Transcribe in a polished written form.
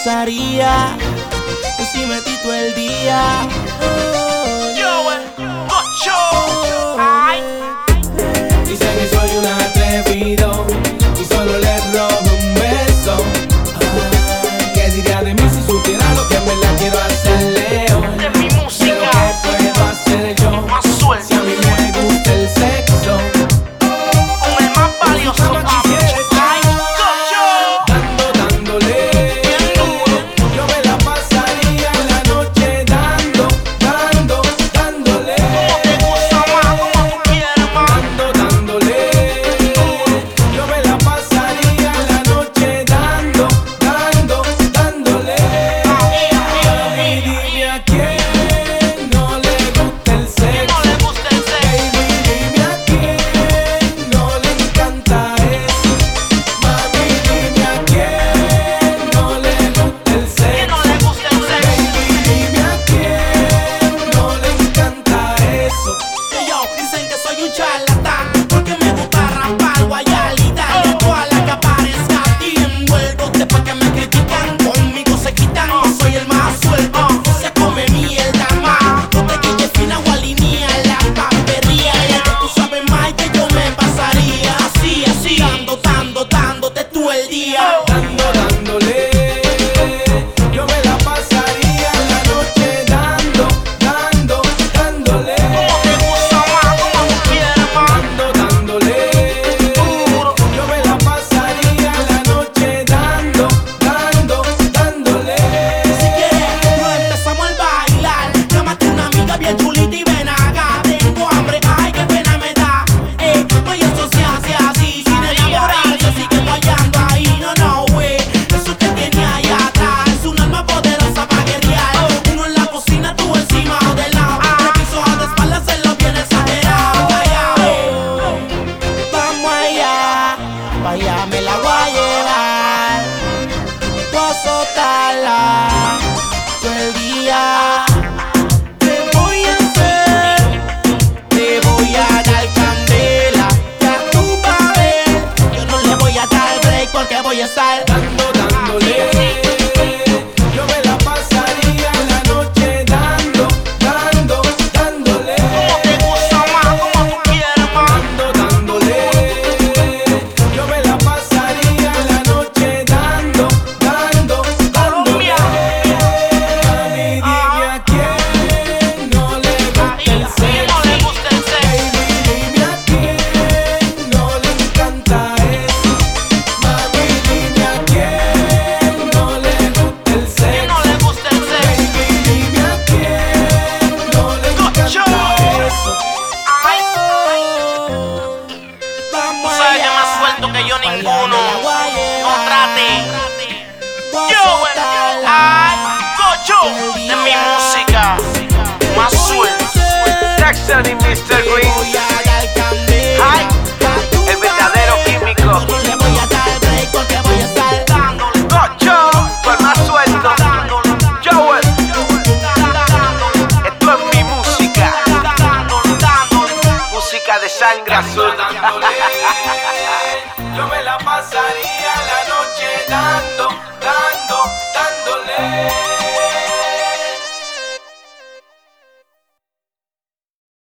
pasaría si metí todo el día. Dicen que soy un atrevido y solo le robo un beso. ¿Qué diría de mí si supiera lo que me la quiero hacer, Leo? De mi música, ¿Pero qué puedo hacer yo más suelto, si a mí me gusta el sexo? con el más valioso, papi. Dándole, yo me la pasaría la noche dándole. Como te gusta más, como tú quieres más. Dándole, yo me la pasaría la noche dándole. Mami, dime a quién no le gusta el ¿Quién no sexo. le gusta el sexo? Baby, dime a quién no le encanta eso. Mami, dime a quién no le gusta el ¿Quién no sexo. le gusta el sexo? Baby, dime a quién no le encanta eso. Dicen que soy un charlatán porque me gusta raspar, guayar y darle a toda la que aparezca. Y envuelvo después que me critican, conmigo se quitan. Yo soy el más suelto, se come mierda más. No te quites fina o alinea la papería. Ya que tú sabes más que yo me pasaría así, dándote tú el día. Dándole, yo me la pasaría la noche dándole. Como te gusta más, como tú quieres más. Dándole, yo me la pasaría la noche dándole. Si quieres, no empezamos el bailar. Llámate una amiga bien chulita y ven acá. Tengo hambre, ay, qué pena me da. Pues eso se hace así, sin enamorarse, sigue guayando ahí. No, güey, eso que tiene ahí atrás es un arma poderosa para guerrear. Uno en la cocina, tú encima o de lado. Tres pisos a de espaldas, se lo viene exagerado. Vamos allá me la voy a llevar. Voy a soltarla todo el día. Te voy a hacer, te voy a dar candela. Ya tú vas a ver, yo no le voy a dar break porque voy a estar Dándole, yo me la pasaría la noche dándole. Como te gusta más, como tú quieres más. Dándole, yo me la pasaría la noche dándole. Colombia. Mami, dime a quién no le gusta el ¿Quién no sexo. le gusta el sexo? Baby, dime a quién no le encanta eso. Mami, dime a quién no le gusta el ¿Quién sexo. no le gusta el sexo? Baby, dime a quién no le encanta eso. Ay, Vamos tú sabes que allá. más suelto que yo ninguno. Me la voy a No llevar. trate. Voy a Yo, soltarla. ay, Gocho, de mi música, más suelto. Jackson y Mr. Green, Voy a dar candela. Ay, el verdadero químico. No le voy a dar break porque voy a estar Dándole, Gocho, por más suelto. dándole, Joel, dándole, esto es mi música, dándole. música de sangre azul.